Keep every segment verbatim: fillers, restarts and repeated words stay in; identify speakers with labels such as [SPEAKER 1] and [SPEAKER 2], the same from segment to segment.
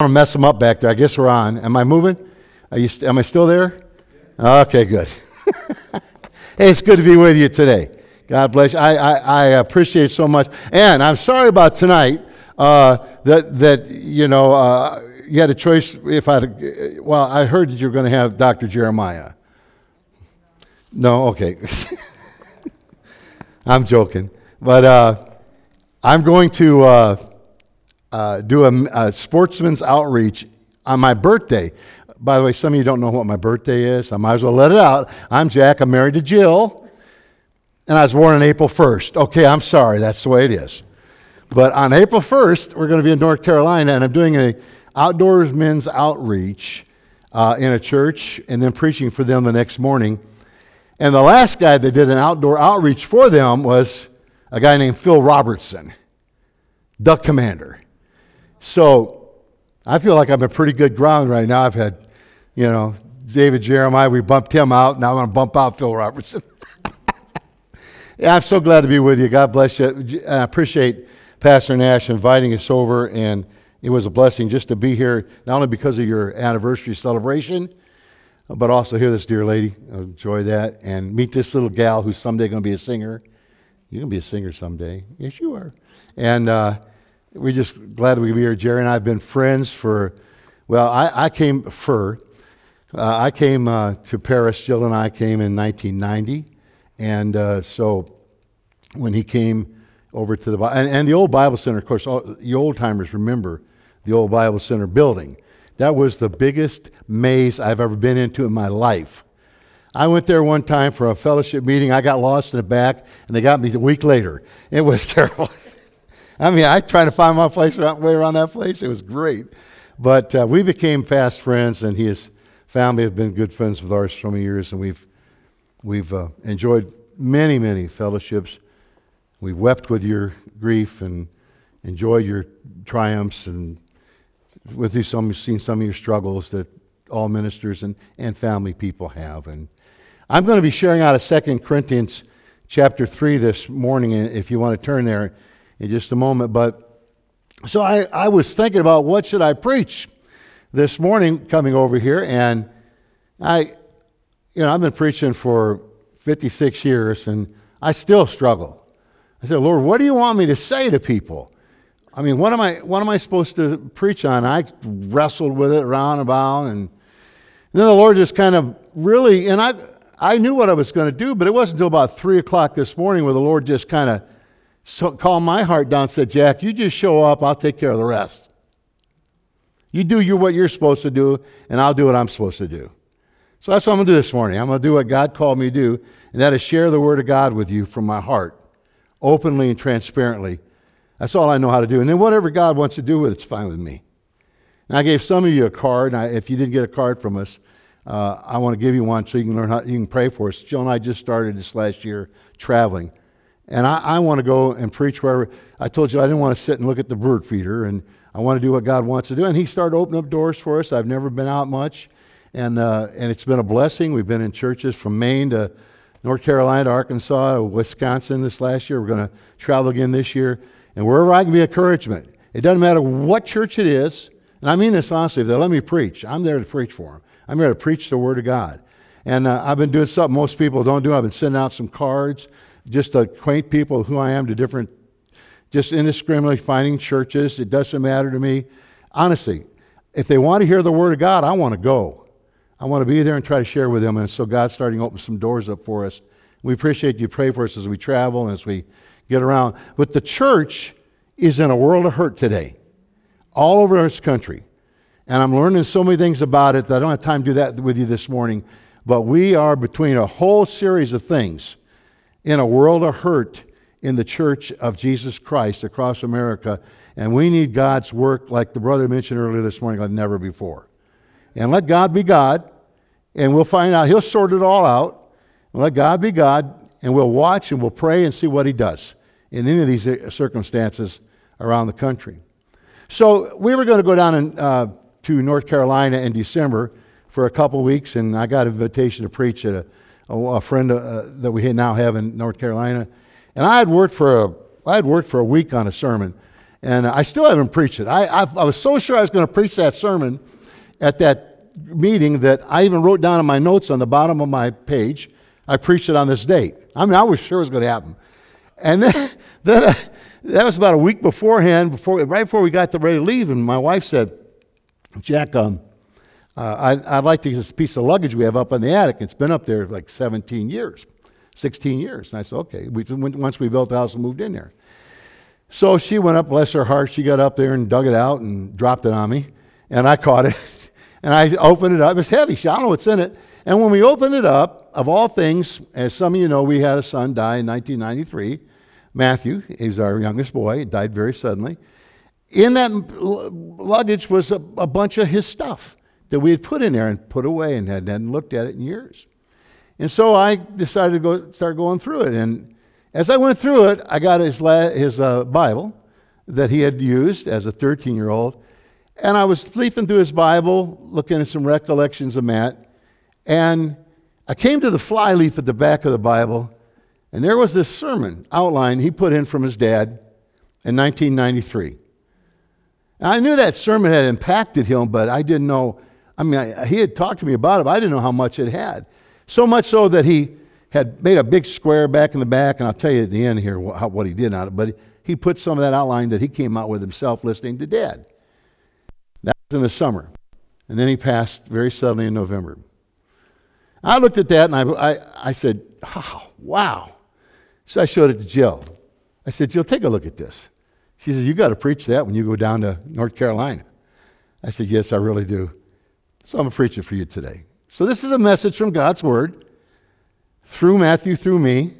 [SPEAKER 1] I don't want to mess them up back there. I guess we're on. Am I moving? Are you? St- am I still there? Okay, good. Hey, it's good to be with you today. God bless you. I, I, I appreciate it so much. And I'm sorry about tonight uh, that, that you know, uh, you had a choice if I, well, I heard that you were going to have Doctor Jeremiah. No? Okay. I'm joking. But uh, I'm going to uh, uh, do a, a sportsman's outreach on my birthday. By the way, some of you don't know what my birthday is. I might as well let it out. I'm Jack. I'm married to Jill. And I was born on April first. Okay, I'm sorry. That's the way it is. But on April first, we're going to be in North Carolina, and I'm doing an outdoors men's outreach uh, in a church and then preaching for them the next morning. And the last guy that did an outdoor outreach for them was a guy named Phil Robertson, Duck Commander. So I feel like I'm in pretty good ground right now. I've had, you know, David Jeremiah, we bumped him out. Now I'm going to bump out Phil Robertson. Yeah, I'm so glad to be with you. God bless you. I appreciate Pastor Nash inviting us over, and it was a blessing just to be here, not only because of your anniversary celebration, but also hear this dear lady. I enjoy that. And meet this little gal who's someday going to be a singer. You're going to be a singer someday. Yes, you are. And uh, we're just glad we could be here. Jerry and I have been friends for, well, I, I came for, uh, I came uh, to Paris. Jill and I came in nineteen ninety. And uh, so when he came over to the, and, and the old Bible Center, of course, all, the old timers remember the old Bible Center building. That was the biggest maze I've ever been into in my life. I went there one time for a fellowship meeting. I got lost in the back, and they got me a week later. It was terrible. I mean, I tried to find my place around, way around that place. It was great. But uh, we became fast friends, and his family have been good friends with ours for so many years, and we've We've uh, enjoyed many, many fellowships. We've wept with your grief and enjoyed your triumphs, and with you, some seen some of your struggles that all ministers and, and family people have. And I'm going to be sharing out of Second Corinthians chapter three this morning, if you want to turn there in just a moment. But so I, I was thinking about what should I preach this morning coming over here, and I... You know, I've been preaching for fifty-six years, and I still struggle. I said, Lord, what do you want me to say to people? I mean, what am I what am I supposed to preach on? I wrestled with it round and about, and then the Lord just kind of really, and I I knew what I was going to do, but it wasn't until about three o'clock this morning where the Lord just kind of so, calmed my heart down and said, Jack, you just show up, I'll take care of the rest. You do your, what you're supposed to do, and I'll do what I'm supposed to do. So that's what I'm going to do this morning. I'm going to do what God called me to do, and that is share the Word of God with you from my heart, openly and transparently. That's all I know how to do. And then whatever God wants to do with it, it's fine with me. And I gave some of you a card. And I, if you didn't get a card from us, uh, I want to give you one so you can learn how you can pray for us. Jill and I just started this last year traveling, and I, I want to go and preach wherever. I told you I didn't want to sit and look at the bird feeder, and I want to do what God wants to do. And He started opening up doors for us. I've never been out much. And uh, and it's been a blessing. We've been in churches from Maine to North Carolina to Arkansas to Wisconsin this last year. We're going to travel again this year. And wherever I can be encouragement, it doesn't matter what church it is. And I mean this honestly. If they let me preach, I'm there to preach for them. I'm there to preach the Word of God. And uh, I've been doing something most people don't do. I've been sending out some cards just to acquaint people with who I am to different, just indiscriminately finding churches. It doesn't matter to me. Honestly, if they want to hear the Word of God, I want to go. I want to be there and try to share with them, and so God's starting to open some doors up for us. We appreciate you pray for us as we travel and as we get around. But the church is in a world of hurt today, all over this country. And I'm learning so many things about it that I don't have time to do that with you this morning. But we are between a whole series of things in a world of hurt in the church of Jesus Christ across America. And we need God's work, like the brother mentioned earlier this morning, like never before. And let God be God, and we'll find out. He'll sort it all out. And let God be God, and we'll watch and we'll pray and see what He does in any of these circumstances around the country. So we were going to go down in, uh, to North Carolina in December for a couple of weeks, and I got an invitation to preach at a, a, a friend uh, that we now have in North Carolina. And I had worked for a I had worked for a week on a sermon, And I still haven't preached it. I, I, I was so sure I was going to preach that sermon at that meeting that I even wrote down in my notes on the bottom of my page, I preached it on this date. I mean, I was sure it was going to happen. And then, then uh, that was about a week beforehand, before right before we got to ready to leave, and my wife said, Jack, um, uh, I, I'd like to get this piece of luggage we have up in the attic. It's been up there like seventeen years, sixteen years. And I said, okay. We, once we built the house and moved in there. So she went up, bless her heart, she got up there and dug it out and dropped it on me. And I caught it. And I opened it up. It was heavy. I don't know what's in it. And when we opened it up, of all things, as some of you know, we had a son die in nineteen ninety-three. Matthew, he was our youngest boy. He died very suddenly. In that luggage was a, a bunch of his stuff that we had put in there and put away and hadn't looked at it in years. And so I decided to go start going through it. And as I went through it, I got his la- his uh, Bible that he had used as a thirteen-year-old. And I was leafing through his Bible, looking at some recollections of Matt. And I came to the fly leaf at the back of the Bible, and there was this sermon outline he put in from his dad in nineteen ninety-three. And I knew that sermon had impacted him, but I didn't know. I mean, I, he had talked to me about it, but I didn't know how much it had. So much so that he had made a big square back in the back, and I'll tell you at the end here what, how, what he did on it. But he put some of that outline that he came out with himself listening to Dad. That was in the summer. And then he passed very suddenly in November. I looked at that, and I, I, I said, oh, wow. So I showed it to Jill. I said, Jill, take a look at this. She says, you got to preach that when you go down to North Carolina. I said, yes, I really do. So I'm going to preach it for you today. So this is a message from God's Word, through Matthew, through me,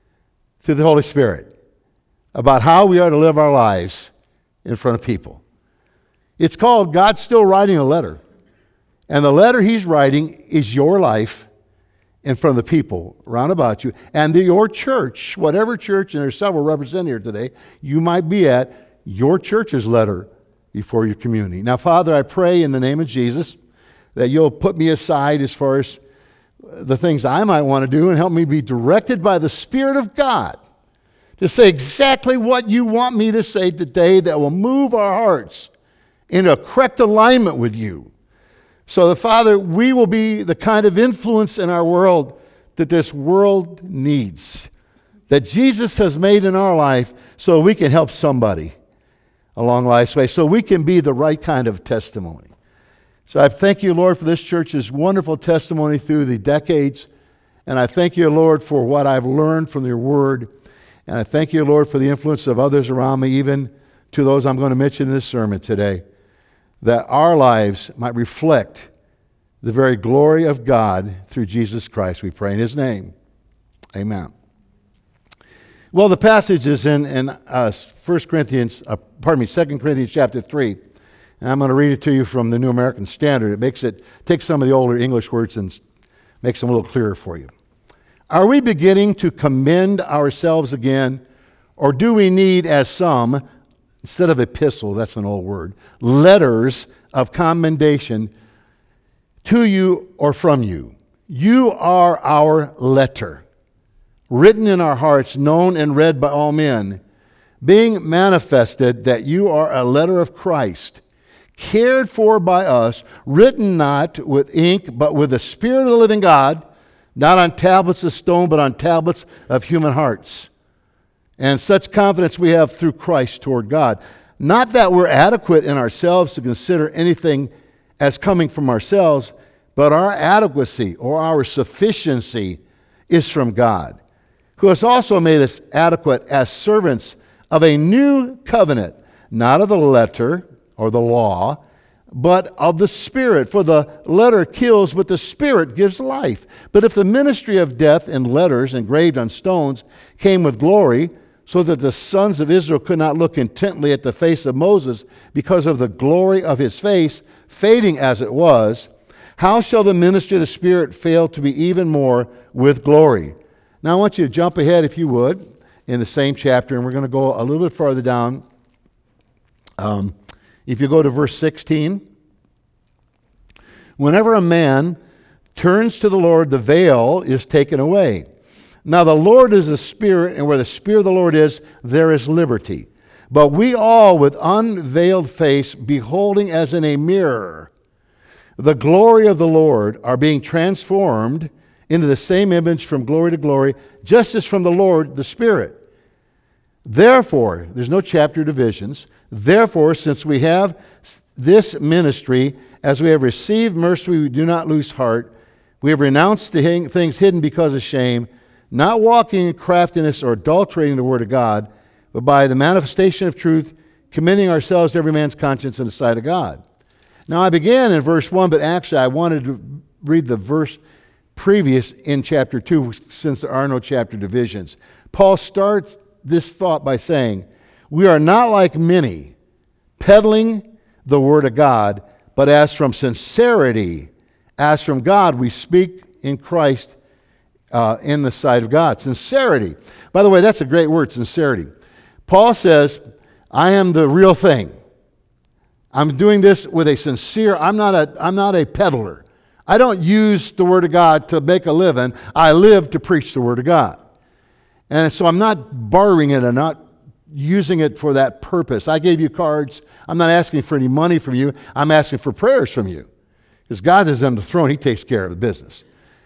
[SPEAKER 1] to the Holy Spirit, about how we are to live our lives in front of people. It's called God's Still Writing a Letter. And the letter He's writing is your life in front of the people round about you. And your church, whatever church, and there's several represented here today, you might be at, your church's letter before your community. Now, Father, I pray in the name of Jesus that you'll put me aside as far as the things I might want to do and help me be directed by the Spirit of God to say exactly what you want me to say today that will move our hearts into a correct alignment with you. So that, Father, we will be the kind of influence in our world that this world needs, that Jesus has made in our life so we can help somebody along life's way, so we can be the right kind of testimony. So I thank you, Lord, for this church's wonderful testimony through the decades. And I thank you, Lord, for what I've learned from your word. And I thank you, Lord, for the influence of others around me, even to those I'm going to mention in this sermon today, that our lives might reflect the very glory of God through Jesus Christ. We pray in His name. Amen. Well, the passage is in, in uh, First Corinthians, uh, pardon me, Second Corinthians chapter three. And I'm going to read it to you from the New American Standard. It makes it, takes some of the older English words and makes them a little clearer for you. Are we beginning to commend ourselves again, or do we need, as some, instead of epistle, that's an old word, letters of commendation to you or from you? You are our letter, written in our hearts, known and read by all men, being manifested that you are a letter of Christ, cared for by us, written not with ink, but with the Spirit of the living God, not on tablets of stone, but on tablets of human hearts. And such confidence we have through Christ toward God. Not that we're adequate in ourselves to consider anything as coming from ourselves, but our adequacy or our sufficiency is from God, who has also made us adequate as servants of a new covenant, not of the letter or the law, but of the Spirit. For the letter kills, but the Spirit gives life. But if the ministry of death in letters engraved on stones came with glory, so that the sons of Israel could not look intently at the face of Moses because of the glory of his face, fading as it was, how shall the ministry of the Spirit fail to be even more with glory? Now I want you to jump ahead, if you would, in the same chapter, and we're going to go a little bit farther down. Um, if you go to verse sixteen, whenever a man turns to the Lord, the veil is taken away. Now the Lord is a Spirit, and where the Spirit of the Lord is, there is liberty. But we all, with unveiled face, beholding as in a mirror the glory of the Lord, are being transformed into the same image from glory to glory, just as from the Lord, the Spirit. Therefore, there's no chapter divisions. Therefore, since we have this ministry, as we have received mercy, we do not lose heart. We have renounced the things hidden because of shame, not walking in craftiness or adulterating the word of God, but by the manifestation of truth, commending ourselves to every man's conscience in the sight of God. Now, I began in verse one, but actually I wanted to read the verse previous in chapter two, since there are no chapter divisions. Paul starts this thought by saying, we are not like many, peddling the word of God, but as from sincerity, as from God, we speak in Christ uh, in the sight of God. Sincerity. By the way, that's a great word, sincerity. Paul says, I am the real thing. I'm doing this with a sincere, I'm not a, I'm not a peddler. I don't use the Word of God to make a living. I live to preach the Word of God. And so I'm not borrowing it and not using it for that purpose. I gave you cards. I'm not asking for any money from you. I'm asking for prayers from you. Because God is on the throne. He takes care of the business.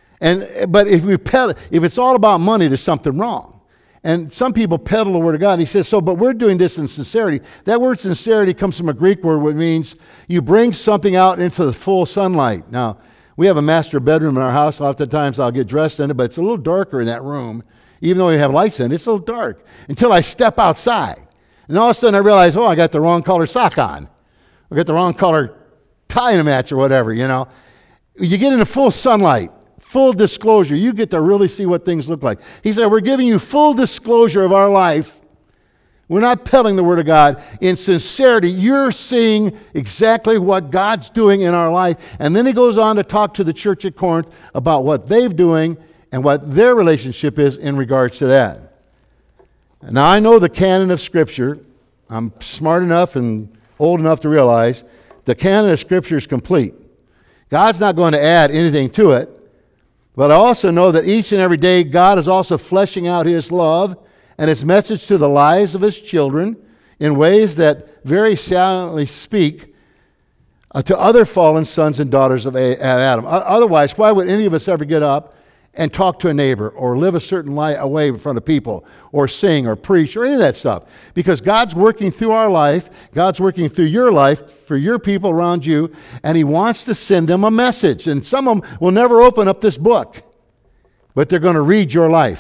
[SPEAKER 1] And But if we peddle, if it's all about money, there's something wrong. And some people peddle the Word of God. And he says, so, but we're doing this in sincerity. That word sincerity comes from a Greek word which means you bring something out into the full sunlight. Now, we have a master bedroom in our house. Oftentimes I'll get dressed in it, but it's a little darker in that room. Even though we have lights in it, it's a little dark. Until I step outside. And all of a sudden I realize, oh, I got the wrong color sock on. I got the wrong color tie to match or whatever, you know. You get into full sunlight. Full disclosure. You get to really see what things look like. He said, we're giving you full disclosure of our life. We're not peddling the Word of God. In sincerity, you're seeing exactly what God's doing in our life. And then he goes on to talk to the church at Corinth about what they're doing and what their relationship is in regards to that. Now, I know the canon of Scripture. I'm smart enough and old enough to realize the canon of Scripture is complete. God's not going to add anything to it. But I also know that each and every day God is also fleshing out His love and His message to the lives of His children in ways that very saliently speak uh, to other fallen sons and daughters of Adam. Otherwise, why would any of us ever get up and talk to a neighbor or live a certain life away in front of people or sing or preach or any of that stuff? Because God's working through our life. God's working through your life for your people around you, and He wants to send them a message. And some of them will never open up this book, but they're going to read your life.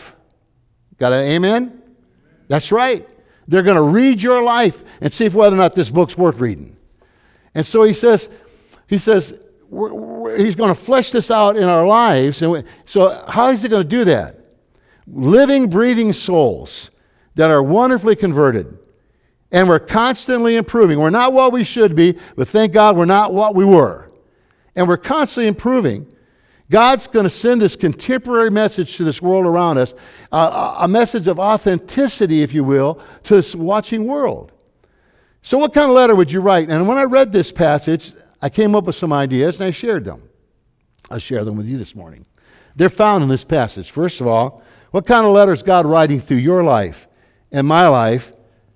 [SPEAKER 1] Got an amen? That's right. They're going to read your life and see whether or not this book's worth reading. And so he says, he says, we're, we're, He's going to flesh this out in our lives. And we, so how is He going to do that? Living, breathing souls that are wonderfully converted. And we're constantly improving. We're not what we should be, but thank God we're not what we were. And we're constantly improving. God's going to send this contemporary message to this world around us, uh, a message of authenticity, if you will, to this watching world. So what kind of letter would you write? And when I read this passage, I came up with some ideas and I shared them. I'll share them with you this morning. They're found in this passage. First of all, what kind of letter is God writing through your life and my life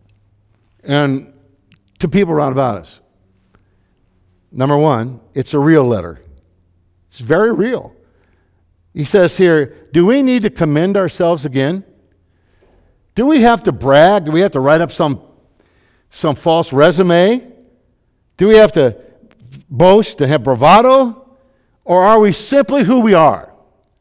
[SPEAKER 1] and to people around about us? Number one, it's a real letter. It's very real. He says here, do we need to commend ourselves again? Do we have to brag? Do we have to write up some, some false resume? Do we have to boast, to have bravado? Or are we simply who we are?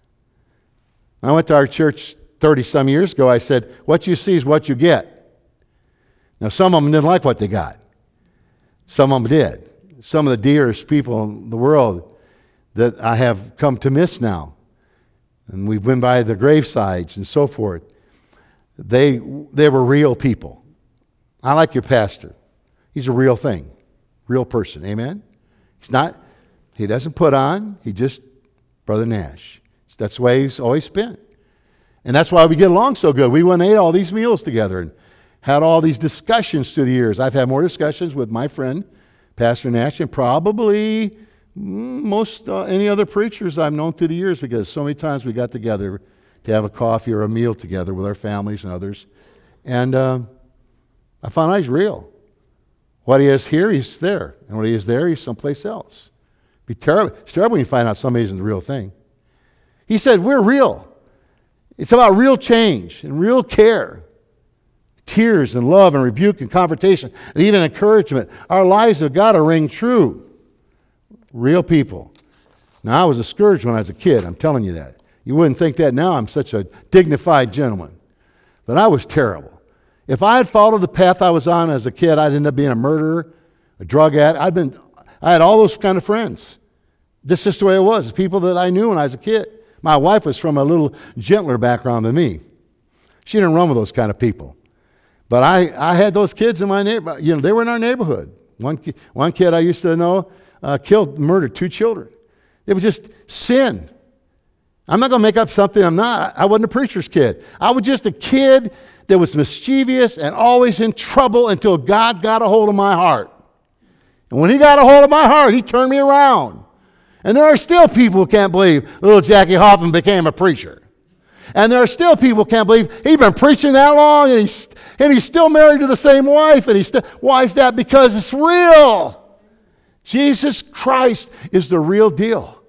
[SPEAKER 1] I went to our church thirty-some years ago. I said, what you see is what you get. Now, some of them didn't like what they got. Some of them did. Some of the dearest people in the world that I have come to miss now, and we've been by the gravesides and so forth, they they were real people. I like your pastor. He's a real thing, real person. Amen? He's not, he doesn't put on, he just, Brother Nash. That's the way he's always been. And that's why we get along so good. We went and ate all these meals together and had all these discussions through the years. I've had more discussions with my friend, Pastor Nash, and probably most uh, any other preachers I've known through the years, because so many times we got together to have a coffee or a meal together with our families and others. And uh, I found out he's real. What he is here, he's there. And what he is there, he's someplace else. Be terrible. It's terrible when you find out somebody isn't the real thing. He said, we're real. It's about real change and real care. Tears and love and rebuke and confrontation and even encouragement. Our lives have got to ring true. Real people. Now, I was discouraged when I was a kid. I'm telling you that. You wouldn't think that now. I'm such a dignified gentleman. But I was terrible. If I had followed the path I was on as a kid, I'd end up being a murderer, a drug addict. I'd been, I had all those kind of friends. This is just the way it was. The people that I knew when I was a kid. My wife was from a little gentler background than me. She didn't run with those kind of people. But I, I had those kids in my neighborhood. You know, they were in our neighborhood. One, one kid I used to know uh, killed, murdered two children. It was just sin. I'm not going to make up something I'm not. I wasn't a preacher's kid. I was just a kid that was mischievous and always in trouble until God got a hold of my heart. And when he got a hold of my heart, he turned me around. And there are still people who can't believe little Jackie Hoffman became a preacher. And there are still people who can't believe he's been preaching that long and he's, and he's still married to the same wife. And he's still, why is that? Because it's real. Jesus Christ is the real deal.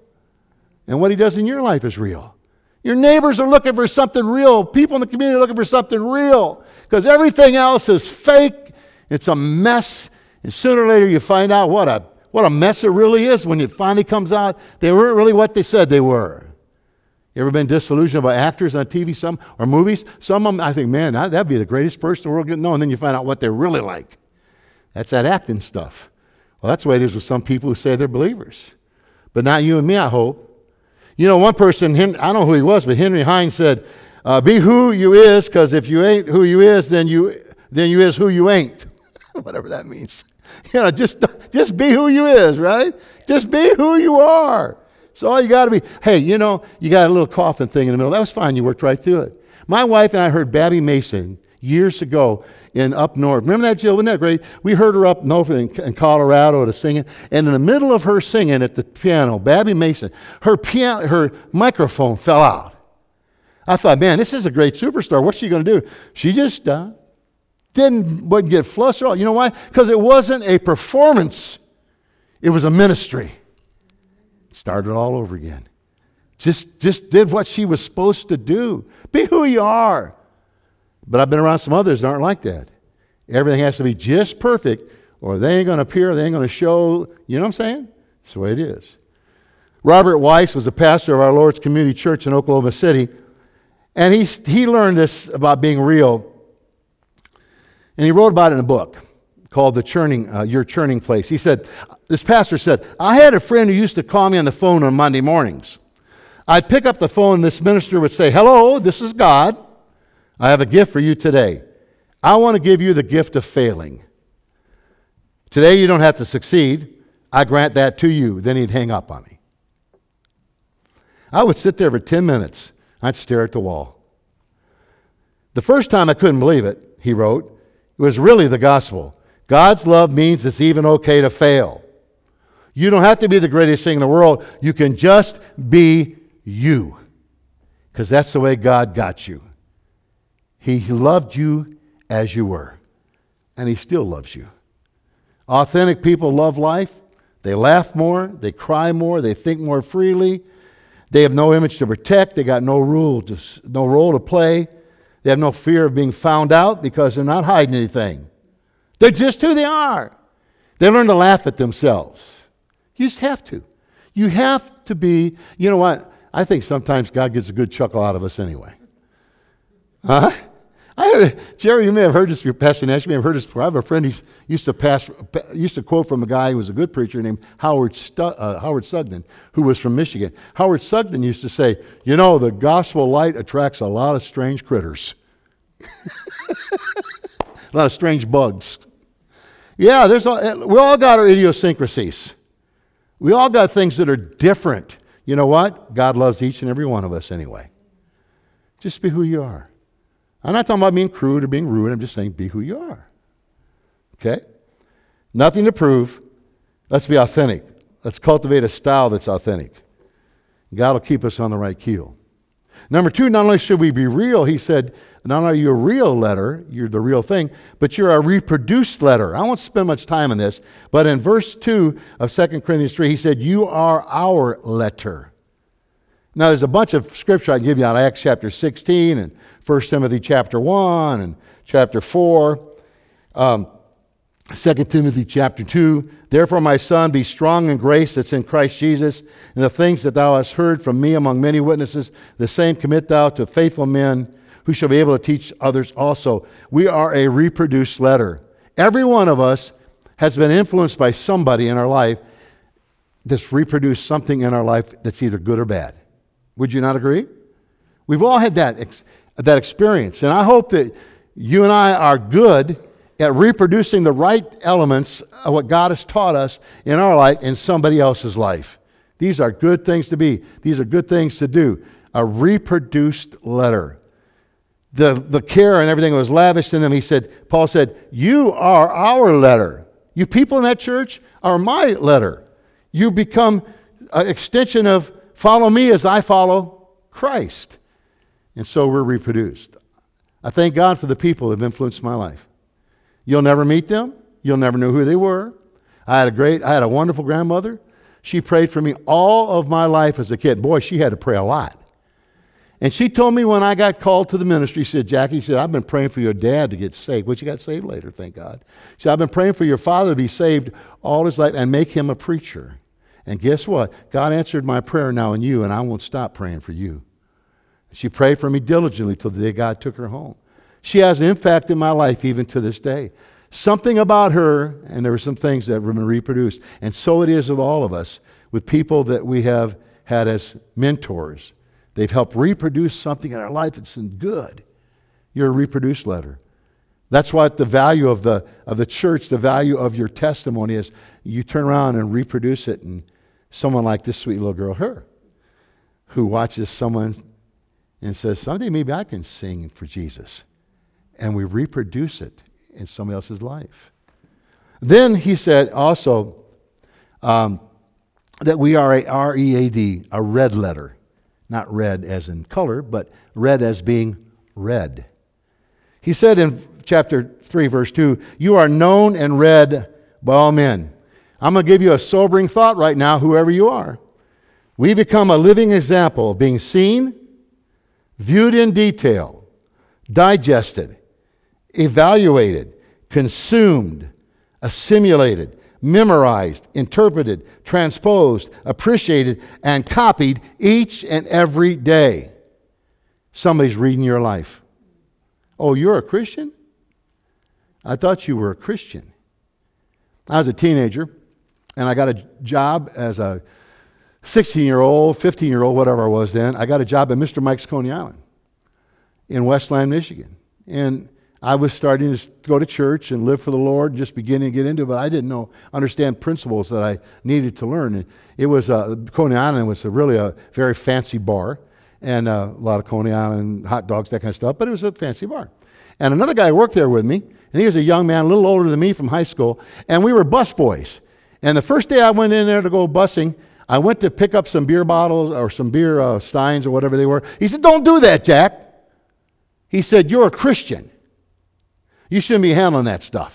[SPEAKER 1] And what he does in your life is real. Your neighbors are looking for something real. People in the community are looking for something real. Because everything else is fake. It's a mess. And sooner or later you find out what a what a mess it really is when it finally comes out. They weren't really what they said they were. You ever been disillusioned by actors on T V some or movies? Some of them, I think, man, that'd be the greatest person in the world to know. And then you find out what they're really like. That's that acting stuff. Well, that's the way it is with some people who say they're believers. But not you and me, I hope. You know, one person, I don't know who he was, but Henry Hines said, uh, be who you is, because if you ain't who you is, then you then you is who you ain't. Whatever that means. You know, just, just be who you is, right? Just be who you are. So all you got to be. Hey, you know, you got a little coughing thing in the middle. That was fine. You worked right through it. My wife and I heard Babby Mason years ago in up north. Remember that, Jill? Wasn't that great? We heard her up north in, in Colorado to singing. And in the middle of her singing at the piano, Babby Mason, her piano, her microphone fell out. I thought, man, this is a great superstar. What's she going to do? She just uh, didn't wouldn't get flustered. You know why? Because it wasn't a performance. It was a ministry. Started all over again. Just, just did what she was supposed to do. Be who you are. But I've been around some others that aren't like that. Everything has to be just perfect, or they ain't going to appear, they ain't going to show. You know what I'm saying? That's the way it is. Robert Weiss was a pastor of our Lord's Community Church in Oklahoma City, and he, he learned this about being real, and he wrote about it in a book called The Churning, uh, Your Churning Place. He said, this pastor said, I had a friend who used to call me on the phone on Monday mornings. I'd pick up the phone and this minister would say, hello, this is God. I have a gift for you today. I want to give you the gift of failing. Today you don't have to succeed. I grant that to you. Then he'd hang up on me. I would sit there for ten minutes. I'd stare at the wall. The first time I couldn't believe it, he wrote, it was really the gospel. God's love means it's even okay to fail. You don't have to be the greatest thing in the world. You can just be you. Because that's the way God got you. He loved you as you were. And He still loves you. Authentic people love life. They laugh more. They cry more. They think more freely. They have no image to protect. They got no rule to, no role to play. They have no fear of being found out because they're not hiding anything. They're just who they are. They learn to laugh at themselves. You just have to. You have to be, you know what? I think sometimes God gets a good chuckle out of us anyway. Huh? I have, Jerry, you may have heard this, Pastor Nash, you may have heard this before. I have a friend who used to pass, used to quote from a guy who was a good preacher named Howard Stu, uh, Howard Sugden, who was from Michigan. Howard Sugden used to say, you know, the gospel light attracts a lot of strange critters. A lot of strange bugs. Yeah, there's all, we all got our idiosyncrasies. We all got things that are different. You know what? God loves each and every one of us anyway. Just be who you are. I'm not talking about being crude or being rude. I'm just saying be who you are. Okay? Nothing to prove. Let's be authentic. Let's cultivate a style that's authentic. God will keep us on the right keel. Number two, not only should we be real, he said, not only are you a real letter, you're the real thing, but you're a reproduced letter. I won't spend much time on this, but in verse two of Second Corinthians three, he said, you are our letter. Now, there's a bunch of scripture I can give you out of Acts chapter sixteen and First Timothy chapter one and chapter four. Um, Second Timothy chapter two, therefore, my son, be strong in grace that's in Christ Jesus, and the things that thou hast heard from me among many witnesses, the same commit thou to faithful men who shall be able to teach others also. We are a reproduced letter. Every one of us has been influenced by somebody in our life that's reproduced something in our life that's either good or bad. Would you not agree? We've all had that, ex- that experience, and I hope that you and I are good at reproducing the right elements of what God has taught us in our life in somebody else's life. These are good things to be. These are good things to do. A reproduced letter. The, the care and everything was lavished in them. He said, Paul said, you are our letter. You people in that church are my letter. You become an extension of follow me as I follow Christ. And so we're reproduced. I thank God for the people that have influenced my life. You'll never meet them. You'll never know who they were. I had a great, I had a wonderful grandmother. She prayed for me all of my life as a kid. Boy, she had to pray a lot. And she told me when I got called to the ministry, she said, Jackie, she said, I've been praying for your dad to get saved. Well, she got saved later, thank God. She said, I've been praying for your father to be saved all his life and make him a preacher. And guess what? God answered my prayer now in you, and I won't stop praying for you. She prayed for me diligently till the day God took her home. She has an impact in my life even to this day. Something about her, and there were some things that have been reproduced. And so it is with all of us, with people that we have had as mentors. They've helped reproduce something in our life that's good. You're a reproduced letter. That's what the value of the of the church, the value of your testimony is. You turn around and reproduce it, and someone like this sweet little girl, her, who watches someone and says, someday maybe I can sing for Jesus. And we reproduce it in somebody else's life. Then he said also um, that we are a R E A D, a red letter. Not red as in color, but red as being read. He said in chapter three, verse two, you are known and read by all men. I'm going to give you a sobering thought right now, whoever you are. We become a living example of being seen, viewed in detail, digested, evaluated, consumed, assimilated, memorized, interpreted, transposed, appreciated, and copied each and every day. Somebody's reading your life. Oh, you're a Christian? I thought you were a Christian. I was a teenager, and I got a job as a sixteen-year-old, fifteen-year-old, whatever I was then. I got a job at Mister Mike's Coney Island in Westland, Michigan. And I was starting to go to church and live for the Lord, just beginning to get into it, but I didn't know, understand principles that I needed to learn. And it was, uh, Coney Island was a really a very fancy bar, and uh, a lot of Coney Island hot dogs, that kind of stuff, but it was a fancy bar. And another guy worked there with me, and he was a young man, a little older than me from high school, and we were bus boys. And the first day I went in there to go busing, I went to pick up some beer bottles or some beer uh, steins or whatever they were. He said, don't do that, Jack. He said, you're a Christian. You shouldn't be handling that stuff.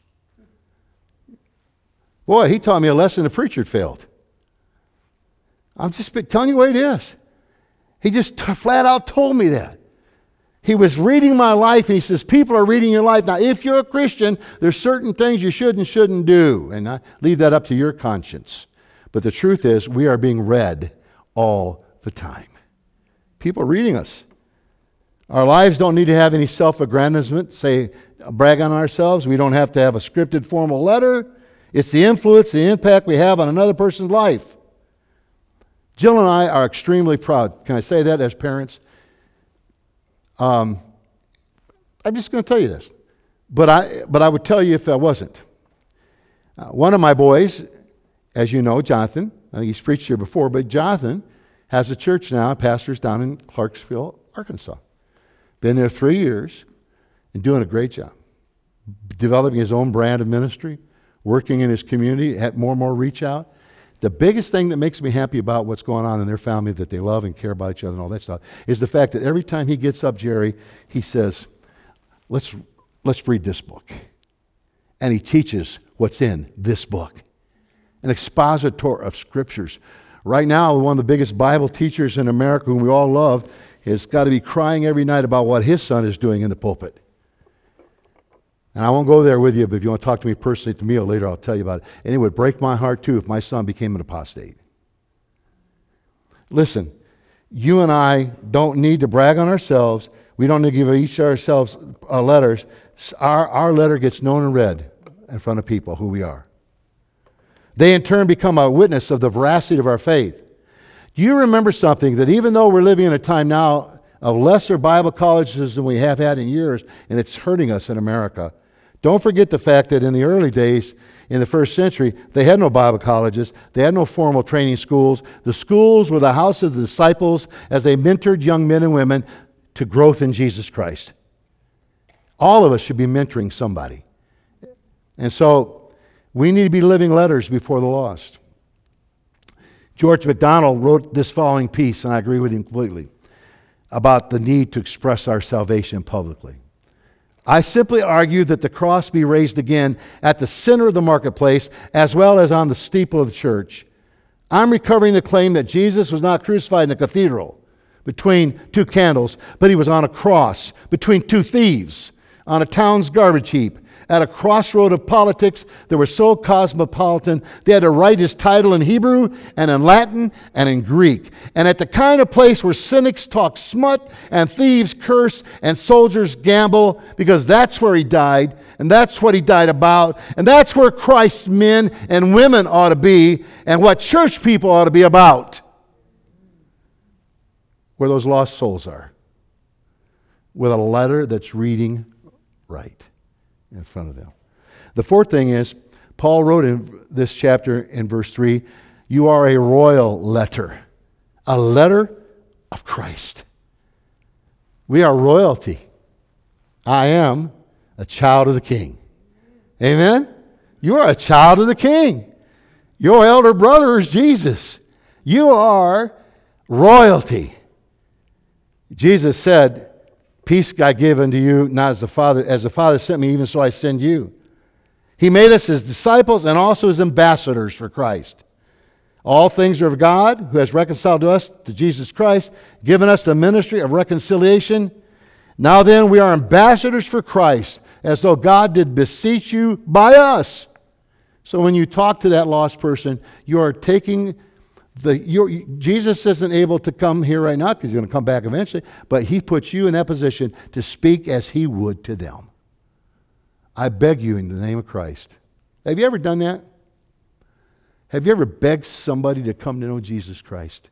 [SPEAKER 1] Boy, he taught me a lesson the preacher failed. I'm just telling you what it is. He just t- flat out told me that. He was reading my life, and he says, people are reading your life. Now, if you're a Christian, there's certain things you should and shouldn't do. And I leave that up to your conscience. But the truth is, we are being read all the time. People are reading us. Our lives don't need to have any self-aggrandizement, say, brag on ourselves. We don't have to have a scripted formal letter. It's the influence, the impact we have on another person's life. Jill and I are extremely proud. Can I say that as parents? Um, I'm just going to tell you this. But I, but I would tell you if I wasn't. Uh, one of my boys, as you know, Jonathan, I think he's preached here before, but Jonathan has a church now, pastors down in Clarksville, Arkansas. Been there three years and doing a great job. Developing his own brand of ministry, working in his community, had more and more reach out. The biggest thing that makes me happy about what's going on in their family, that they love and care about each other and all that stuff, is the fact that every time he gets up, Jerry, he says, let's, let's read this book. And he teaches what's in this book. An expositor of scriptures. Right now, one of the biggest Bible teachers in America, whom we all love, has got to be crying every night about what his son is doing in the pulpit. And I won't go there with you, but if you want to talk to me personally at the meal later, I'll tell you about it. And it would break my heart, too, if my son became an apostate. Listen, you and I don't need to brag on ourselves. We don't need to give each ourselves uh, letters. Our, our letter gets known and read in front of people who we are. They, in turn, become a witness of the veracity of our faith. Do you remember something, that even though we're living in a time now of lesser Bible colleges than we have had in years, and it's hurting us in America, don't forget the fact that in the early days, in the first century, they had no Bible colleges. They had no formal training schools. The schools were the house of the disciples as they mentored young men and women to growth in Jesus Christ. All of us should be mentoring somebody. And so we need to be living letters before the lost. George MacDonald wrote this following piece, and I agree with him completely, about the need to express our salvation publicly. I simply argue that the cross be raised again at the center of the marketplace as well as on the steeple of the church. I'm recovering the claim that Jesus was not crucified in a cathedral between two candles, but he was on a cross between two thieves on a town's garbage heap at a crossroad of politics that were so cosmopolitan they had to write his title in Hebrew and in Latin and in Greek. And at the kind of place where cynics talk smut and thieves curse and soldiers gamble, because that's where he died and that's what he died about, and that's where Christ's men and women ought to be and what church people ought to be about. Where those lost souls are. With a letter that's reading right in front of them. The fourth thing is, Paul wrote in this chapter in verse three, you are a royal letter. A letter of Christ. We are royalty. I am a child of the King. Amen? You are a child of the King. Your elder brother is Jesus. You are royalty. Jesus said, peace I give unto you, not as the Father, as the Father sent me, even so I send you. He made us his disciples and also his ambassadors for Christ. All things are of God, who has reconciled to us, to Jesus Christ, given us the ministry of reconciliation. Now then, we are ambassadors for Christ, as though God did beseech you by us. So when you talk to that lost person, you are taking The, you're, Jesus isn't able to come here right now because he's going to come back eventually, but he puts you in that position to speak as he would to them. I beg you in the name of Christ. Have you ever done that? Have you ever begged somebody to come to know Jesus Christ?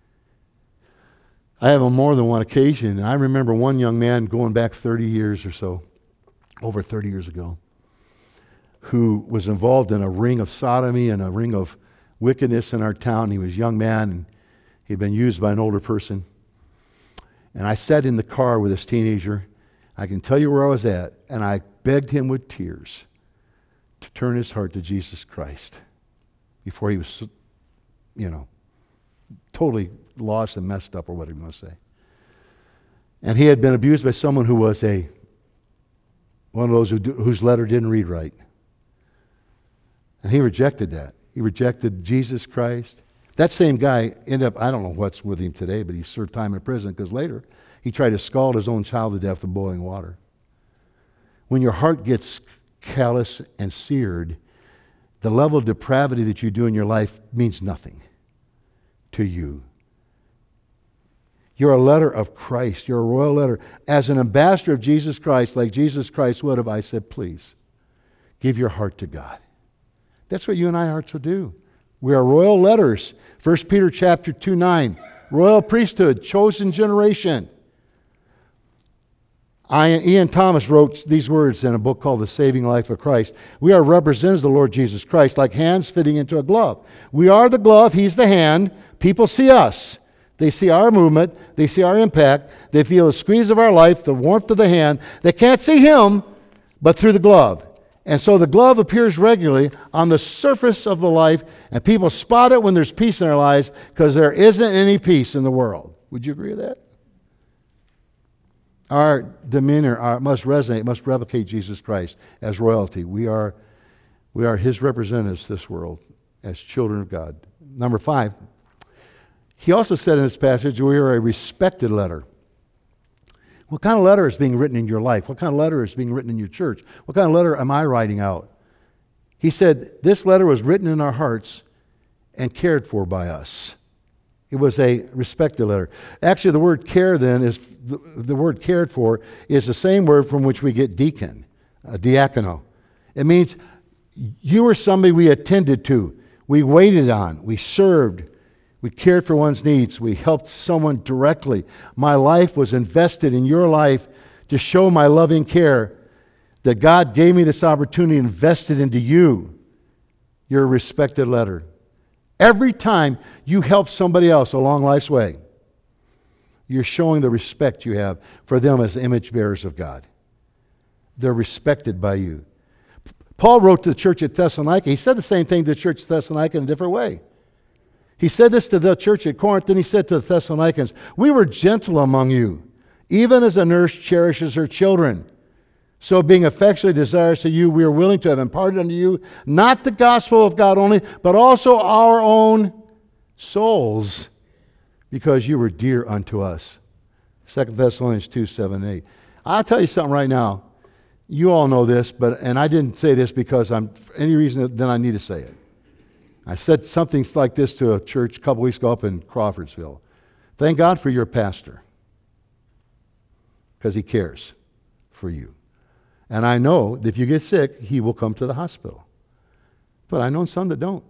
[SPEAKER 1] I have on more than one occasion. I remember one young man going back thirty years or so, over thirty years ago, who was involved in a ring of sodomy and a ring of wickedness in our town. He was a young man, and he'd been used by an older person. And I sat in the car with this teenager. I can tell you where I was at, and I begged him with tears to turn his heart to Jesus Christ before he was, you know, totally lost and messed up, or whatever you want to say. And he had been abused by someone who was a one of those who do, whose letter didn't read right. And he rejected that. He rejected Jesus Christ. That same guy ended up, I don't know what's with him today, but he served time in prison because later he tried to scald his own child to death with boiling water. When your heart gets callous and seared, the level of depravity that you do in your life means nothing to you. You're a letter of Christ. You're a royal letter. As an ambassador of Jesus Christ, like Jesus Christ would have, I said, please, give your heart to God. That's what you and I are to do. We are royal letters. First Peter chapter two, nine. Royal priesthood, chosen generation. Ian Thomas wrote these words in a book called The Saving Life of Christ. We are representatives of the Lord Jesus Christ, like hands fitting into a glove. We are the glove, He's the hand. People see us. They see our movement. They see our impact. They feel the squeeze of our life, the warmth of the hand. They can't see Him, but through the glove. And so the glove appears regularly on the surface of the life, and people spot it when there's peace in their lives because there isn't any peace in the world. Would you agree with that? Our demeanor our, must resonate, must replicate Jesus Christ as royalty. We are, we are His representatives to this world as children of God. Number five, he also said in this passage, we are a respected letter. What kind of letter is being written in your life? What kind of letter is being written in your church? What kind of letter am I writing out? He said, this letter was written in our hearts and cared for by us. It was a respected letter. Actually, the word care then is, the, the word cared for is the same word from which we get deacon, uh, diakono. It means you were somebody we attended to, we waited on, we served, we cared for one's needs, we helped someone directly. My life was invested in your life to show my loving care, that God gave me this opportunity invested into you. You're a respected letter. Every time you help somebody else along life's way, you're showing the respect you have for them as image bearers of God. They're respected by you. Paul wrote to the church at Thessalonica. He said the same thing to the church at Thessalonica in a different way. He said this to the church at Corinth, then he said to the Thessalonians, we were gentle among you, even as a nurse cherishes her children. So being affectionately desirous of you, we are willing to have imparted unto you not the gospel of God only, but also our own souls, because you were dear unto us. Second Thessalonians two, seven, eight. I'll tell you something right now. You all know this, but and I didn't say this because I'm for any reason then I need to say it. I said something like this to a church a couple weeks ago up in Crawfordsville. Thank God for your pastor, because he cares for you. And I know that if you get sick, he will come to the hospital. But I know some that don't.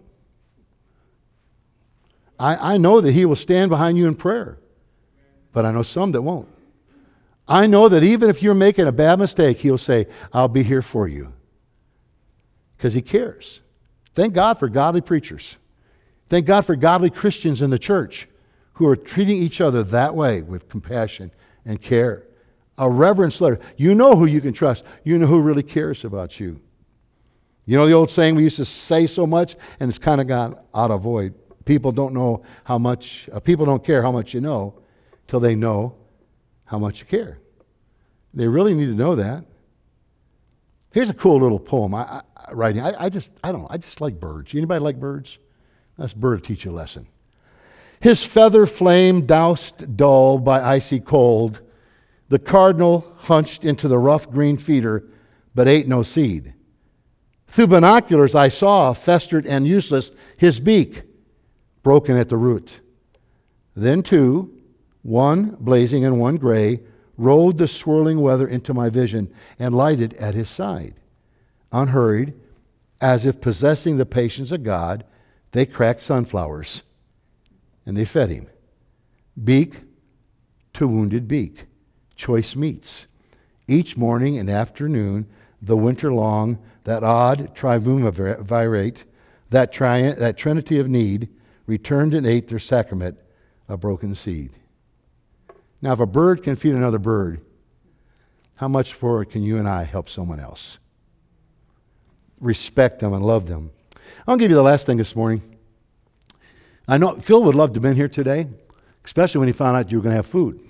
[SPEAKER 1] I, I know that he will stand behind you in prayer. But I know some that won't. I know that even if you're making a bad mistake, he'll say, I'll be here for you. Because he cares. Thank God for godly preachers. Thank God for godly Christians in the church who are treating each other that way with compassion and care. A reverence letter. You know who you can trust. You know who really cares about you. You know the old saying we used to say so much, and it's kind of got out of void. People don't know how much, uh, people don't care how much you know till they know how much you care. They really need to know that. Here's a cool little poem I, I, writing. I, I just, I don't know, I just like birds. Anybody like birds? Let's bird teach you a lesson. His feather flame doused dull by icy cold, the cardinal hunched into the rough green feeder, but ate no seed. Through binoculars I saw, festered and useless, his beak, broken at the root. Then two, one blazing and one gray, rode the swirling weather into my vision and lighted at his side. Unhurried, as if possessing the patience of God, they cracked sunflowers, and they fed him. Beak to wounded beak. Choice meats. Each morning and afternoon, the winter long, that odd triumvirate, that, tri- that trinity of need, returned and ate their sacrament of broken seed. Now, if a bird can feed another bird, how much for can you and I help someone else? Respect them and love them. I'll give you the last thing this morning. I know Phil would love to have been here today, especially when he found out you were going to have food.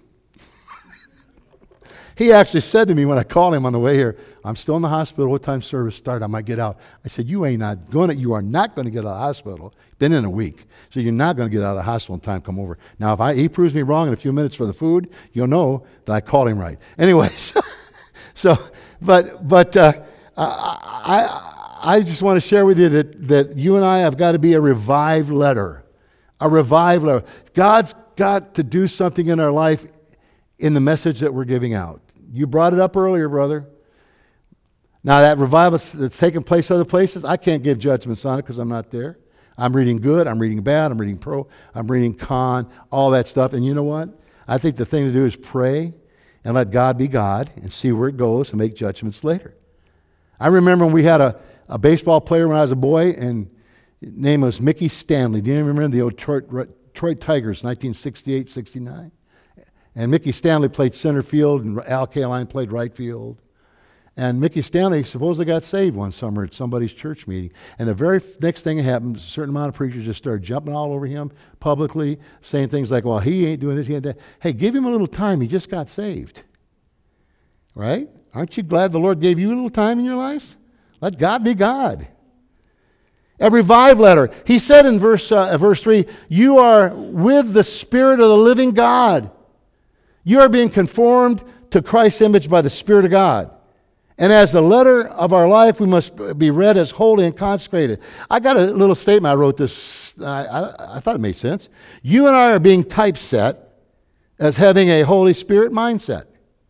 [SPEAKER 1] He actually said to me when I called him on the way here, I'm still in the hospital. What time service start? I might get out. I said, you ain't not going to, you are not going to get out of the hospital. Been in a week. So you're not going to get out of the hospital in time to come over. Now, if I, he proves me wrong in a few minutes for the food, you'll know that I called him right. Anyways, so, but, but, uh, I, I, I just want to share with you that, that you and I have got to be a revived letter. A revived letter. God's got to do something in our life in the message that we're giving out. You brought it up earlier, brother. Now, that revival that's taking place other places, I can't give judgments on it because I'm not there. I'm reading good, I'm reading bad, I'm reading pro, I'm reading con, all that stuff. And you know what? I think the thing to do is pray and let God be God and see where it goes and make judgments later. I remember when we had a, a baseball player when I was a boy, and his name was Mickey Stanley. Do you remember the old Detroit, Detroit Tigers, nineteen sixty-eight sixty-nine? And Mickey Stanley played center field, and Al Kaline played right field. And Mickey Stanley supposedly got saved one summer at somebody's church meeting. And the very next thing that happened, a certain amount of preachers just started jumping all over him publicly, saying things like, well, he ain't doing this, he ain't that. Hey, give him a little time. He just got saved. Right? Aren't you glad the Lord gave you a little time in your life? Let God be God. A revive letter. He said in verse, uh, verse three, you are with the Spirit of the living God. You are being conformed to Christ's image by the Spirit of God. And as the letter of our life, we must be read as holy and consecrated. I got a little statement. I wrote this. I, I, I thought it made sense. You and I are being typeset as having a Holy Spirit mindset.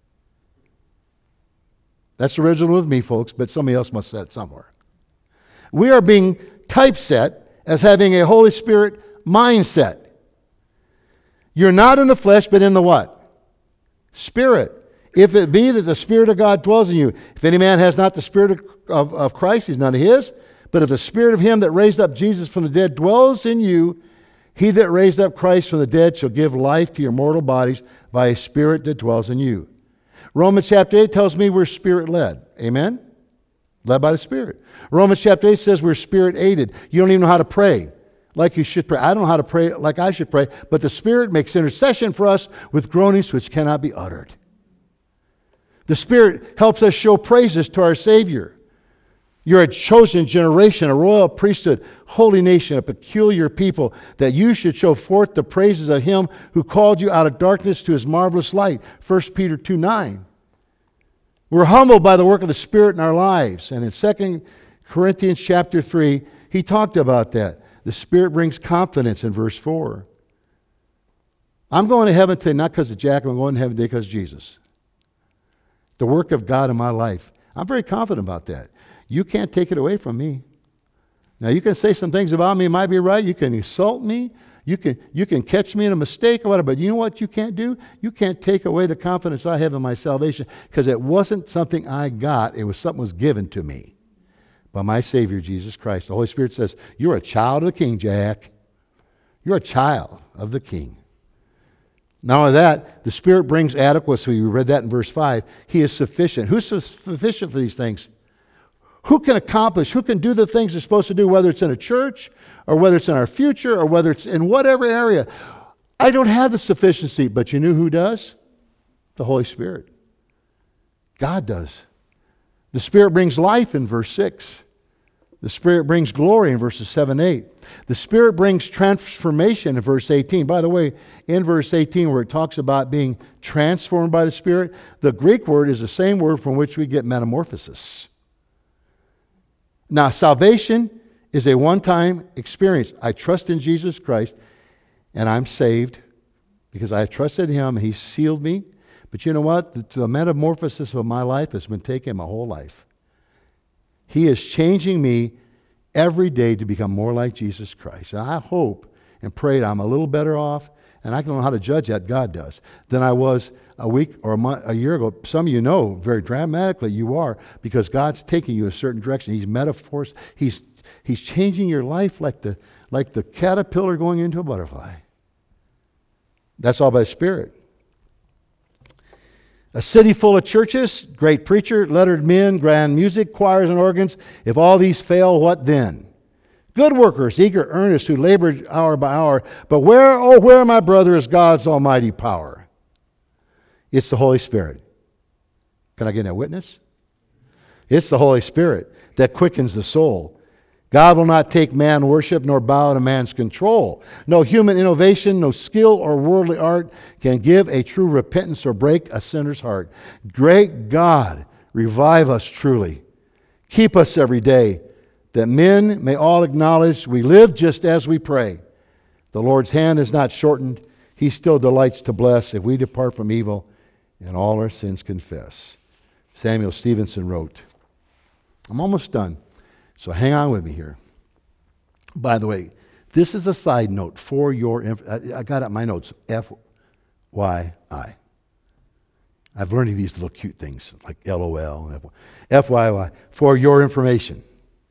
[SPEAKER 1] That's original with me, folks, but somebody else must have said it somewhere. We are being typeset as having a Holy Spirit mindset. You're not in the flesh, but in the what? Spirit. If it be that the Spirit of God dwells in you. If any man has not the Spirit of, of, of Christ, he's none of his. But if the Spirit of him that raised up Jesus from the dead dwells in you, he that raised up Christ from the dead shall give life to your mortal bodies by a Spirit that dwells in you. Romans chapter eight tells me we're Spirit-led. Amen? Led by the Spirit. Romans chapter eight says we're Spirit-aided. You don't even know how to pray like you should pray. I don't know how to pray like I should pray, but the Spirit makes intercession for us with groanings which cannot be uttered. The Spirit helps us show praises to our Savior. You're a chosen generation, a royal priesthood, holy nation, a peculiar people, that you should show forth the praises of Him who called you out of darkness to His marvelous light. First Peter two nine. We're humbled by the work of the Spirit in our lives. And in Second Corinthians chapter three, he talked about that. The Spirit brings confidence in verse four. I'm going to heaven today not because of Jack, I'm going to heaven today because of Jesus. The work of God in my life. I'm very confident about that. You can't take it away from me. Now, you can say some things about me, might be right. You can insult me. You can, you can catch me in a mistake or whatever. But you know what you can't do? You can't take away the confidence I have in my salvation, because it wasn't something I got. It was something that was given to me by my Savior, Jesus Christ. The Holy Spirit says, you're a child of the King, Jack. You're a child of the King. Not only that, the Spirit brings adequacy. We read that in verse five. He is sufficient. Who's sufficient for these things? Who can accomplish, who can do the things they're supposed to do, whether it's in a church or whether it's in our future or whether it's in whatever area? I don't have the sufficiency, but you know who does? The Holy Spirit. God does. The Spirit brings life in verse six. The Spirit brings glory in verses seven and eight. The Spirit brings transformation in verse eighteen. By the way, in verse eighteen where it talks about being transformed by the Spirit, the Greek word is the same word from which we get metamorphosis. Now, salvation is a one-time experience. I trust in Jesus Christ, and I'm saved because I trusted Him, and He sealed me. But you know what? The, the metamorphosis of my life has been taking my whole life. He is changing me every day to become more like Jesus Christ. And I hope and pray that I'm a little better off, and I don't know how to judge that, God does, than I was a week or a, month, a year ago. Some of you know very dramatically you are, because God's taking you a certain direction. He's metaphors. He's He's changing your life like the like the caterpillar going into a butterfly. That's all by the Spirit. A city full of churches, great preacher, lettered men, grand music, choirs and organs. If all these fail, what then? Good workers, eager, earnest, who labor hour by hour. But where, oh, where, my brother, is God's almighty power? It's the Holy Spirit. Can I get a witness? It's the Holy Spirit that quickens the soul. God will not take man worship nor bow to man's control. No human innovation, no skill or worldly art can give a true repentance or break a sinner's heart. Great God, revive us truly. Keep us every day, that men may all acknowledge we live just as we pray. The Lord's hand is not shortened. He still delights to bless if we depart from evil and all our sins confess. Samuel Stevenson wrote. I'm almost done. So hang on with me here. By the way, this is a side note for your... Inf- I got out my notes. F Y I. I've learned these little cute things like L O L and F Y Y. For your information.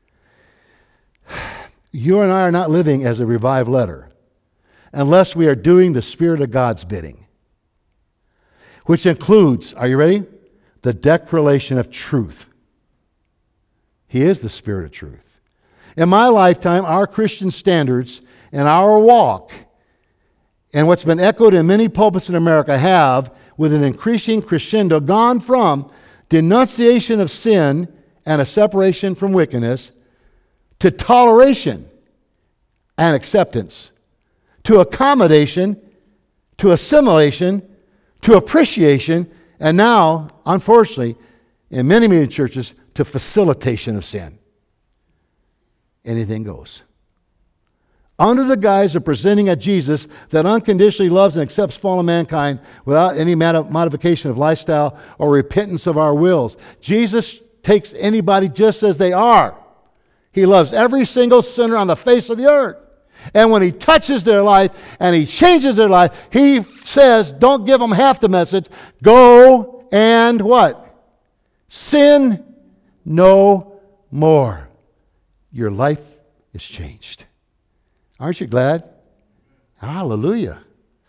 [SPEAKER 1] You and I are not living as a revived letter unless we are doing the Spirit of God's bidding. Which includes, are you ready? the declaration of truth. He is the Spirit of truth. In my lifetime, our Christian standards and our walk, and what's been echoed in many pulpits in America, have, with an increasing crescendo, gone from denunciation of sin and a separation from wickedness to toleration and acceptance, to accommodation, to assimilation, to appreciation, and now, unfortunately, in many, many churches, to facilitation of sin. Anything goes. Under the guise of presenting a Jesus that unconditionally loves and accepts fallen mankind without any modification of lifestyle or repentance of our wills. Jesus takes anybody just as they are. He loves every single sinner on the face of the earth. And when He touches their life and He changes their life, He says, don't give them half the message. Go and what? Sin no more. Your life is changed. Aren't you glad? Hallelujah.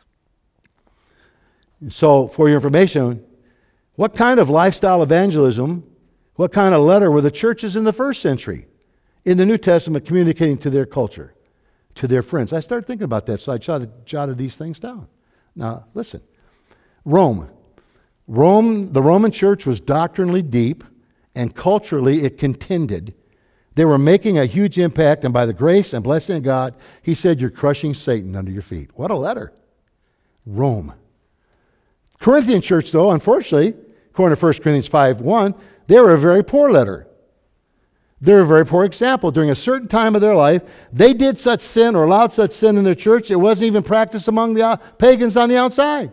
[SPEAKER 1] So, for your information, what kind of lifestyle evangelism, what kind of letter were the churches in the first century in the New Testament communicating to their culture, to their friends? I started thinking about that, so I jotted, jotted these things down. Now, listen. Rome. Rome, the Roman church was doctrinally deep, and culturally it contended. They were making a huge impact, and by the grace and blessing of God, He said, you're crushing Satan under your feet. What a letter. Rome. Corinthian church, though, unfortunately, according to First Corinthians five one, they were a very poor letter. They were a very poor example. During a certain time of their life, they did such sin or allowed such sin in their church, it wasn't even practiced among the pagans on the outside.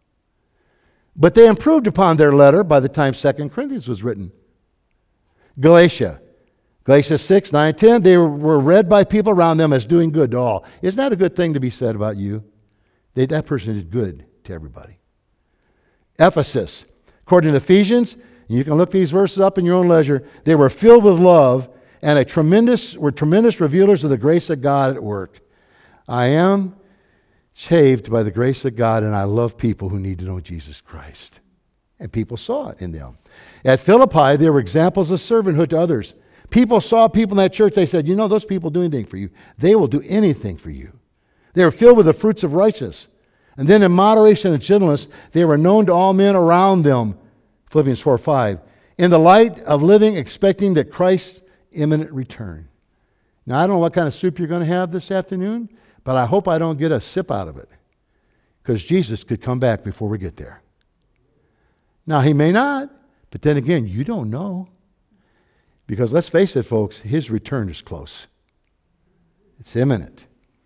[SPEAKER 1] But they improved upon their letter by the time Second Corinthians was written. Galatia. Galatians six, nine, ten, they were read by people around them as doing good to all. Isn't that a good thing to be said about you? They, that person did good to everybody. Ephesus. According to Ephesians, you can look these verses up in your own leisure, they were filled with love and a tremendous, were tremendous revealers of the grace of God at work. I am saved by the grace of God, and I love people who need to know Jesus Christ. And people saw it in them. At Philippi, they were examples of servanthood to others. People saw people in that church, they said, you know, those people do anything for you. They will do anything for you. They were filled with the fruits of righteousness. And then in moderation and gentleness, they were known to all men around them. Philippians four five. In the light of living, expecting that Christ's imminent return. Now, I don't know what kind of soup you're going to have this afternoon, but I hope I don't get a sip out of it. Because Jesus could come back before we get there. Now, He may not, but then again, you don't know. Because let's face it, folks, His return is close. It's imminent.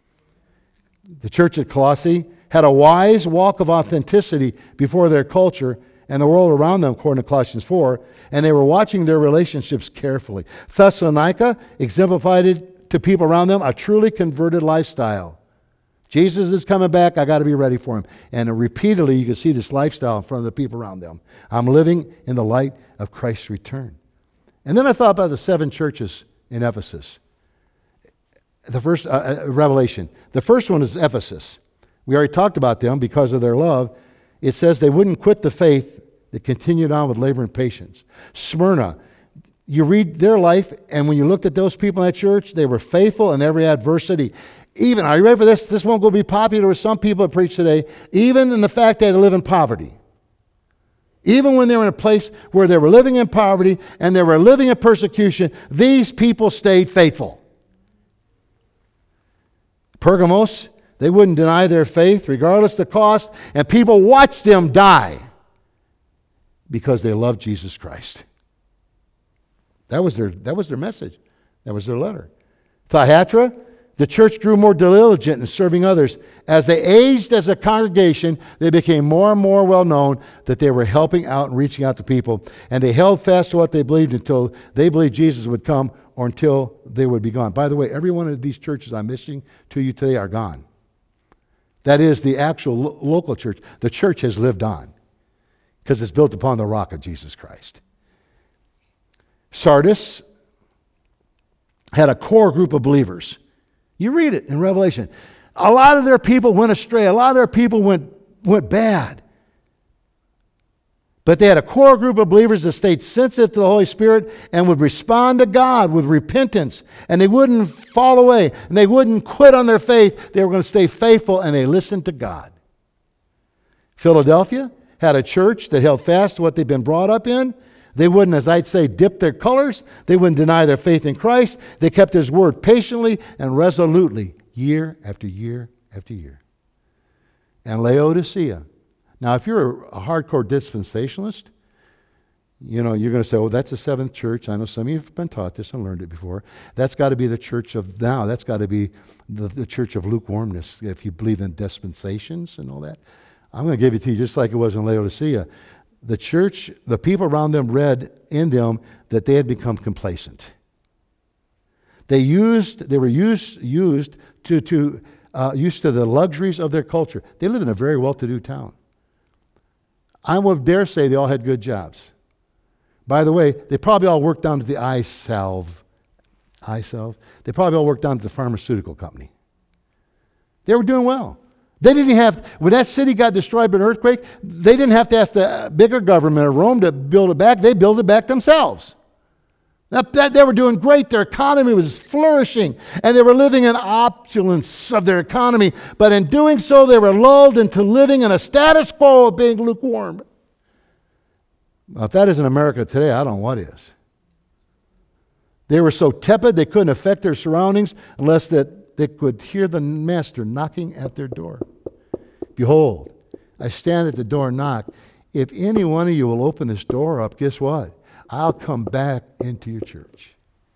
[SPEAKER 1] The church at Colossae had a wise walk of authenticity before their culture and the world around them, according to Colossians four, and they were watching their relationships carefully. Thessalonica exemplified it to people around them, a truly converted lifestyle. Jesus is coming back, I got to be ready for Him. And repeatedly you can see this lifestyle in front of the people around them. I'm living in the light of Christ's return. And then I thought about the seven churches in Ephesus. The first, uh, Revelation. The first one is Ephesus. We already talked about them because of their love. It says they wouldn't quit the faith. They continued on with labor and patience. Smyrna. You read their life, and when you looked at those people in that church, they were faithful in every adversity. Even, are you ready for this? This won't go be popular with some people that preach today. Even in the fact that they live in poverty. Even when they were in a place where they were living in poverty and they were living in persecution, these people stayed faithful. Pergamos, they wouldn't deny their faith regardless of the cost, and people watched them die because they loved Jesus Christ. That was their, that was their message. That was their letter. Thyatira, the church grew more diligent in serving others. As they aged as a congregation, they became more and more well known that they were helping out and reaching out to people. And they held fast to what they believed until they believed Jesus would come or until they would be gone. By the way, every one of these churches I'm mentioning to you today are gone. That is the actual lo- local church. The church has lived on because it's built upon the rock of Jesus Christ. Sardis had a core group of believers. You read it in Revelation. A lot of their people went astray. A lot of their people went, went bad. But they had a core group of believers that stayed sensitive to the Holy Spirit and would respond to God with repentance. And they wouldn't fall away. And they wouldn't quit on their faith. They were going to stay faithful, and they listened to God. Philadelphia had a church that held fast to what they'd been brought up in. They wouldn't, as I'd say, dip their colors. They wouldn't deny their faith in Christ. They kept His Word patiently and resolutely, year after year after year. And Laodicea. Now, if you're a hardcore dispensationalist, you know, you're going to say, oh, that's the seventh church. I know some of you have been taught this and learned it before. That's got to be the church of now. That's got to be the, the church of lukewarmness, if you believe in dispensations and all that. I'm going to give it to you just like it was in Laodicea. The church, the people around them read in them that they had become complacent. They used, they were used, used to, to uh, used to the luxuries of their culture. They lived in a very well-to-do town. I would dare say they all had good jobs. By the way, they probably all worked down to the eye salve. Eye salve? They probably all worked down to the pharmaceutical company. They were doing well. They didn't have, when that city got destroyed by an earthquake, they didn't have to ask the bigger government of Rome to build it back. They built it back themselves. That, that, they were doing great. Their economy was flourishing, and they were living in opulence of their economy. But in doing so, they were lulled into living in a status quo of being lukewarm. Now, if that isn't America today, I don't know what is. They were so tepid they couldn't affect their surroundings unless that they could hear the master knocking at their door. Behold, I stand at the door and knock. If any one of you will open this door up, guess what? I'll come back into your church.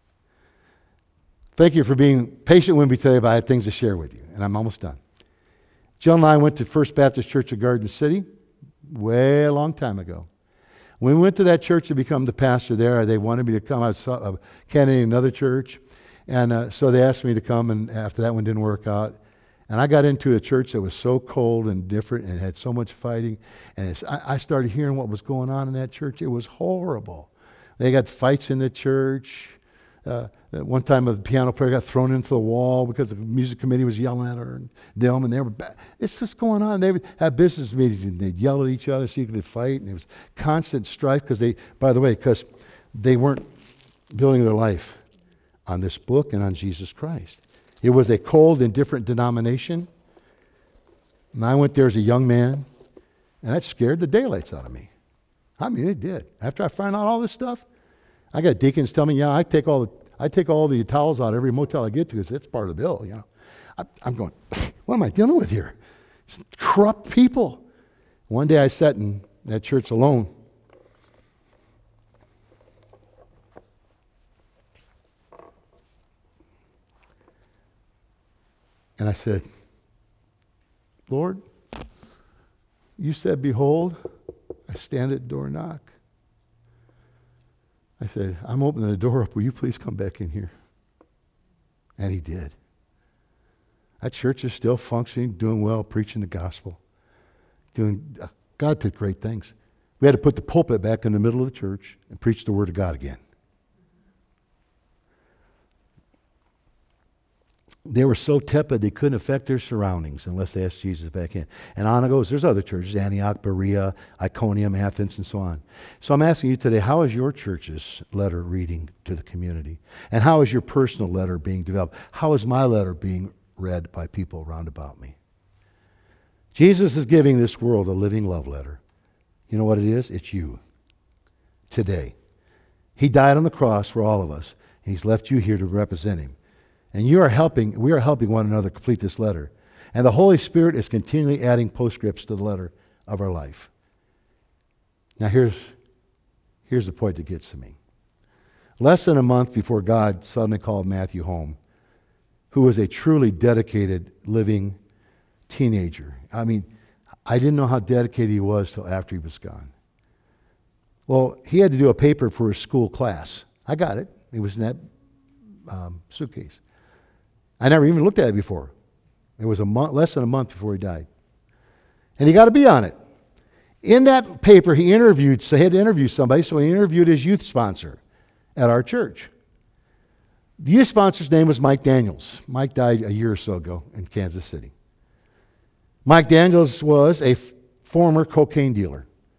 [SPEAKER 1] Thank you for being patient with me today, but I had things to share with you, and I'm almost done. Jill and I went to First Baptist Church of Garden City way a long time ago. When we went to that church to become the pastor there, they wanted me to come. I was uh, candidating another church, and uh, so they asked me to come, and after that one didn't work out. And I got into a church that was so cold and different and had so much fighting. And it's, I, I started hearing what was going on in that church. It was horrible. They got fights in the church. Uh, one time a piano player got thrown into the wall because the music committee was yelling at her and them, and they were bad. It's just going on. They would have business meetings and they'd yell at each other so you could fight. And it was constant strife because they, by the way, because they weren't building their life on this book and on Jesus Christ. It was a cold, indifferent denomination. And I went there as a young man, and that scared the daylights out of me. I mean, it did. After I found out all this stuff, I got deacons tell me, yeah, I take all the I take all the towels out of every motel I get to because it's part of the bill. You know, I, I'm going, what am I dealing with here? It's corrupt people. One day I sat in that church alone. And I said, Lord, you said, behold, I stand at the door and knock. I said, I'm opening the door up. Will you please come back in here? And he did. That church is still functioning, doing well, preaching the gospel. Doing uh, God did great things. We had to put the pulpit back in the middle of the church and preach the Word of God again. They were so tepid they couldn't affect their surroundings unless they asked Jesus back in. And on it goes. There's other churches, Antioch, Berea, Iconium, Athens, and so on. So I'm asking you today, how is your church's letter reading to the community? And how is your personal letter being developed? How is my letter being read by people around about me? Jesus is giving this world a living love letter. You know what it is? It's you. Today. He died on the cross for all of us. And He's left you here to represent Him. And you are helping, we are helping one another complete this letter. And the Holy Spirit is continually adding postscripts to the letter of our life. Now here's, here's the point that gets to me. Less than a month before God suddenly called Matthew home, who was a truly dedicated, living teenager. I mean, I didn't know how dedicated he was till after he was gone. Well, he had to do a paper for his school class. I got it. It was in that um, suitcase. I never even looked at it before. It was a month, less than a month before he died. And he got to be on it. In that paper, he interviewed, so he had to interview somebody, so he interviewed his youth sponsor at our church. The youth sponsor's name was Mike Daniels. Mike died a year or so ago in Kansas City. Mike Daniels was a f- former cocaine dealer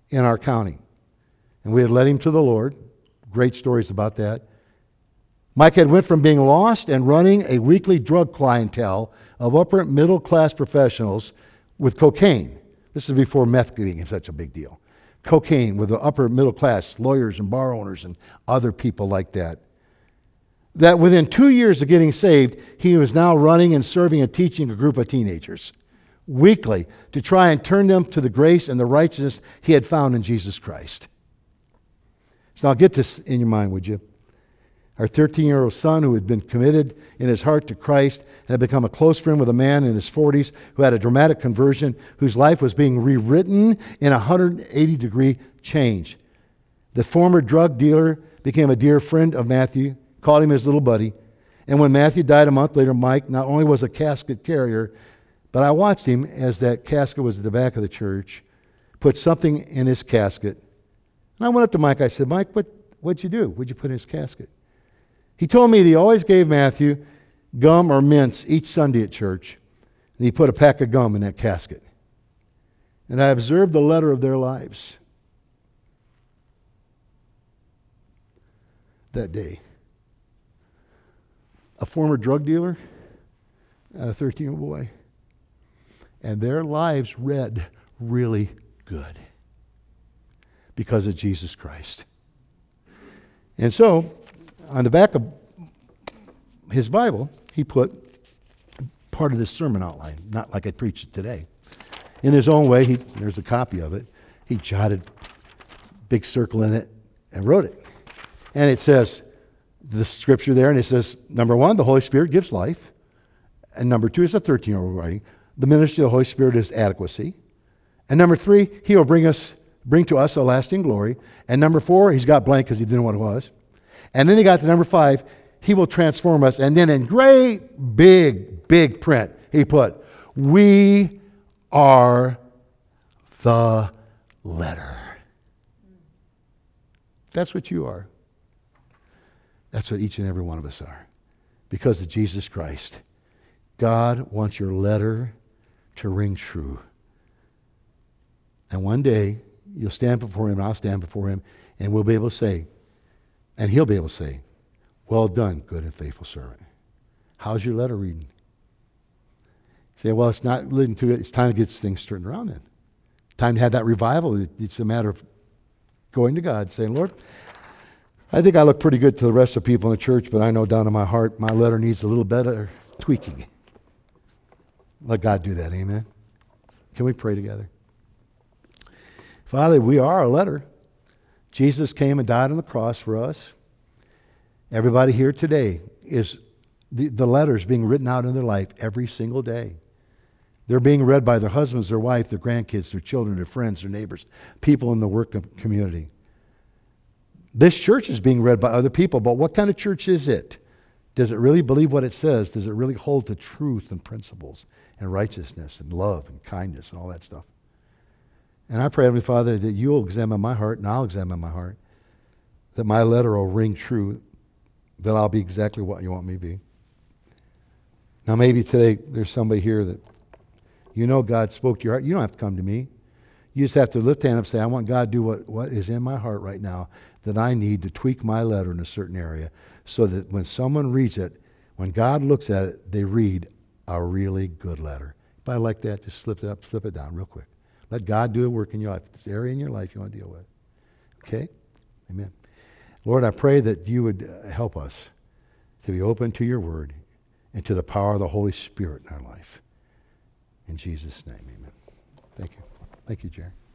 [SPEAKER 1] in our county. And we had led him to the Lord. Great stories about that. Mike had went from being lost and running a weekly drug clientele of upper middle class professionals with cocaine. This is before meth became such a big deal. Cocaine with the upper middle class, lawyers and bar owners and other people like that. That within two years of getting saved, he was now running and serving and teaching a group of teenagers weekly to try and turn them to the grace and the righteousness he had found in Jesus Christ. So now get this in your mind, would you? Our thirteen-year-old son, who had been committed in his heart to Christ and had become a close friend with a man in his forties who had a dramatic conversion, whose life was being rewritten in a one hundred eighty degree change. The former drug dealer became a dear friend of Matthew, called him his little buddy. And when Matthew died a month later, Mike not only was a casket carrier, but I watched him as that casket was at the back of the church, put something in his casket. And I went up to Mike. I said, Mike, what, what'd you do? What'd you put in his casket? He told me that he always gave Matthew gum or mints each Sunday at church. And he put a pack of gum in that casket. And I observed the letter of their lives that day. A former drug dealer and a thirteen-year-old boy. And their lives read really good because of Jesus Christ. And so, on the back of his Bible, he put part of this sermon outline, not like I preached it today. In his own way, he, there's a copy of it. He jotted big circle in it and wrote it. And it says, the scripture there, and it says, number one, the Holy Spirit gives life. And number two, it's a thirteen-year-old writing. The ministry of the Holy Spirit is adequacy. And number three, he will bring us, bring to us a lasting glory. And number four, he's got blank because he didn't know what it was. And then he got to number five, he will transform us. And then in great, big, big print, he put, we are the letter. That's what you are. That's what each and every one of us are. Because of Jesus Christ. God wants your letter to ring true. And one day, you'll stand before him, and I'll stand before him, and we'll be able to say, and he'll be able to say, well done, good and faithful servant. How's your letter reading? Say, well, it's not leading to it. It's time to get things straightened around then. Time to have that revival. It's a matter of going to God, saying, Lord, I think I look pretty good to the rest of the people in the church, but I know down in my heart my letter needs a little better tweaking. Let God do that, amen? Can we pray together? Father, we are a letter. Jesus came and died on the cross for us. Everybody here today is, the, the letters being written out in their life every single day. They're being read by their husbands, their wife, their grandkids, their children, their friends, their neighbors, people in the work community. This church is being read by other people, but what kind of church is it? Does it really believe what it says? Does it really hold to truth and principles and righteousness and love and kindness and all that stuff? And I pray, Heavenly Father, that you'll examine my heart and I'll examine my heart, that my letter will ring true, that I'll be exactly what you want me to be. Now maybe today there's somebody here that you know God spoke to your heart. You don't have to come to me. You just have to lift your hand up and say, I want God to do what, what is in my heart right now that I need to tweak my letter in a certain area so that when someone reads it, when God looks at it, they read a really good letter. If I like that, just slip it up, slip it down real quick. Let God do a work in your life. This area in your life you want to deal with. Okay? Amen. Lord, I pray that you would uh, help us to be open to your word and to the power of the Holy Spirit in our life. In Jesus' name, amen. Thank you. Thank you, Jerry.